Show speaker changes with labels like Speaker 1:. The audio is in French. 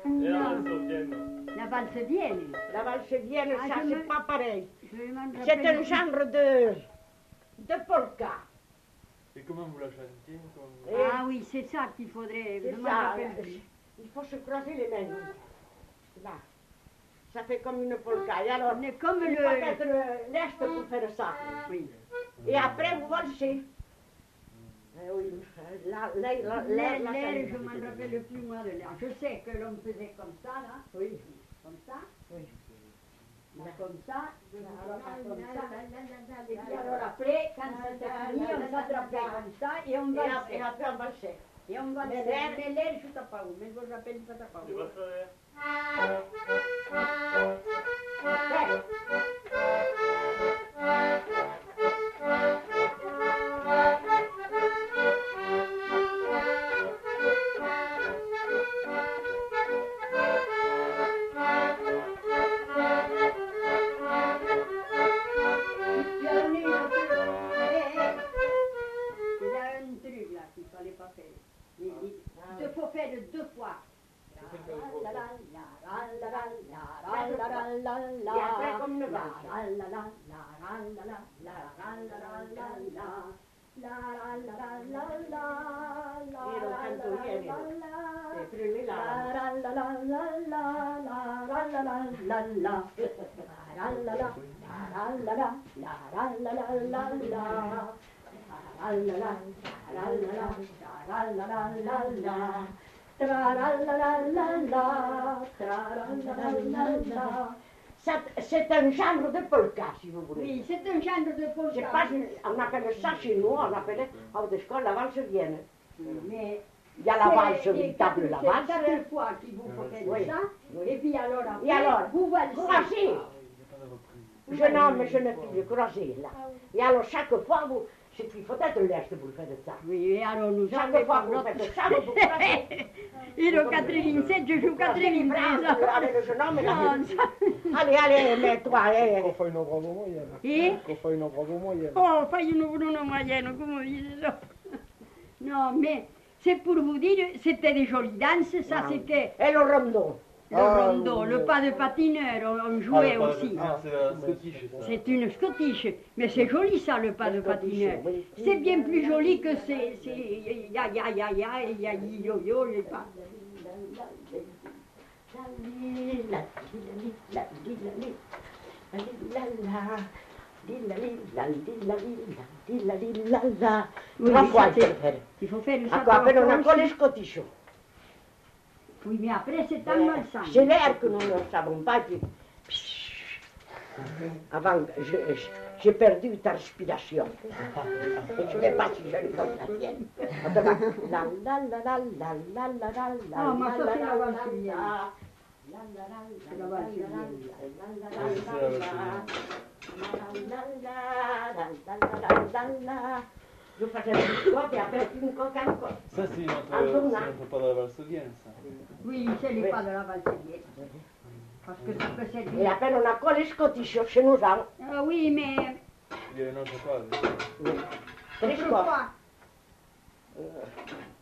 Speaker 1: Et la
Speaker 2: Non.
Speaker 1: valse-vienne.
Speaker 2: La valse-vienne.
Speaker 3: La valse-vienne,
Speaker 2: Ah,
Speaker 3: ça
Speaker 2: je
Speaker 3: c'est
Speaker 2: me-
Speaker 3: pas pareil.
Speaker 2: Je m'en
Speaker 3: C'est
Speaker 2: rappelle
Speaker 3: un
Speaker 2: plus.
Speaker 3: genre de polka.
Speaker 1: Et comment vous la chantiez comme...
Speaker 3: Et
Speaker 2: Ah oui, c'est ça qu'il faudrait.
Speaker 3: c'est
Speaker 2: Je m'en
Speaker 3: ça.
Speaker 2: rappelle plus.
Speaker 3: Il faut se croiser les mains. Là. Ça fait comme une polka. Et alors,
Speaker 2: Mais comme
Speaker 3: il
Speaker 2: le.
Speaker 3: faut être leste pour faire ça.
Speaker 2: Oui.
Speaker 3: Et après, vous valsez. Oui, là,
Speaker 2: L'air,
Speaker 3: là,
Speaker 2: je m'en rappelle plus moi de l'air. Je sais que l'on faisait comme ça, là.
Speaker 3: Oui,
Speaker 2: Comme ça.
Speaker 3: oui.
Speaker 2: Là, comme ça.
Speaker 3: Alors,
Speaker 2: Comme ça. Et puis alors
Speaker 3: alors,
Speaker 2: après, quand c'était fini, on s'attrapait comme ça et on
Speaker 3: et
Speaker 2: valsait.
Speaker 3: après, on valsait.
Speaker 2: Et on valsait. Mais l'air, je ne sais pas où. Mais je ne me rappelle pas pas
Speaker 1: Les
Speaker 2: où.
Speaker 1: vaches à l'air.
Speaker 2: Il y a un truc là qu'il ne fallait pas faire. Il faut faire deux fois.
Speaker 3: Et après, comme une valse. C'est un genre de polka, si vous voulez.
Speaker 2: Oui, c'est un genre de
Speaker 3: C'est
Speaker 2: polka.
Speaker 3: pas, on appelle ça chez nous, on appelle en d'école la valse-vienne.
Speaker 2: Mais
Speaker 3: Il y a la valse,
Speaker 2: c'est
Speaker 3: véritable la valse.
Speaker 2: quatre fois qu'il vous faut faire
Speaker 3: Oui,
Speaker 2: ça.
Speaker 3: oui.
Speaker 2: Et puis alors après,
Speaker 3: Et alors,
Speaker 2: vous valsez.
Speaker 3: croisez.
Speaker 1: Il n'y a pas de reprise.
Speaker 3: Jeune homme et jeune fille, croisez là. Et alors chaque fois, vous, c'est qu'il faut être leste pour faire de ça.
Speaker 2: Oui, et alors nous
Speaker 3: Chaque
Speaker 2: avons
Speaker 3: fois
Speaker 2: pas
Speaker 3: que vous
Speaker 2: notre...
Speaker 3: faites ça, vous croisez.
Speaker 2: Il est au 87, je joue 93 ans.
Speaker 3: Avec le jeune homme et la
Speaker 2: Non,
Speaker 3: jeune fille. Allez, mets-toi.
Speaker 4: Qu'on fa una prova moyenne.
Speaker 2: Et
Speaker 4: Qu'on fa una prova moyenne.
Speaker 2: oh, fai una moyenne, come dice ça. Non, mais c'est pour vous dire, c'était des jolies danses, ça
Speaker 3: Ah.
Speaker 2: c'était
Speaker 3: Et le rondon.
Speaker 2: le
Speaker 4: Ah,
Speaker 2: rondo,
Speaker 4: oui,
Speaker 2: le
Speaker 4: oui.
Speaker 2: pas de patineur, on
Speaker 1: Ah,
Speaker 2: jouait
Speaker 1: le pas de-
Speaker 2: aussi.
Speaker 1: Ah, c'est la Scottish, ça.
Speaker 2: C'est une scottiche, mais c'est joli ça, le pas de patineur. C'est bien plus joli que c'est ya ya ya ya et ya yo yo les pas. Oui,
Speaker 3: Trois
Speaker 2: mais
Speaker 3: fois
Speaker 2: ça,
Speaker 3: il faut
Speaker 2: c'est-
Speaker 3: le faire.
Speaker 2: Il faut faire ça
Speaker 3: Ecco, appena una
Speaker 2: trois
Speaker 3: colle
Speaker 2: fois.
Speaker 3: scottish.
Speaker 2: Oui, mais après c'est en valsant.
Speaker 3: C'est l'air que nous ne savons pas. Puis... Avant, j'ai perdu ta respiration. Et je ne sais pas si je le comme la tienne. La la la la la la la la la.
Speaker 2: Ah, mais ça, c'est la valse
Speaker 3: la,
Speaker 2: vienne.
Speaker 3: la, la, la,
Speaker 2: C'est la valse vienne.
Speaker 3: Je faisais une coque et après une coque encore.
Speaker 1: Ça, c'est
Speaker 3: Un
Speaker 1: notre
Speaker 3: tournant.
Speaker 1: pas de la valse-vienne, ça.
Speaker 2: Oui, c'est les pas de la valse vienne. Parce que ça peut
Speaker 3: Et
Speaker 2: servir.
Speaker 3: après on a collé scottish chez nous.
Speaker 2: Ah oui, mais
Speaker 1: Il y a une autre pas.
Speaker 3: Tres
Speaker 2: quelquefois,
Speaker 3: coques.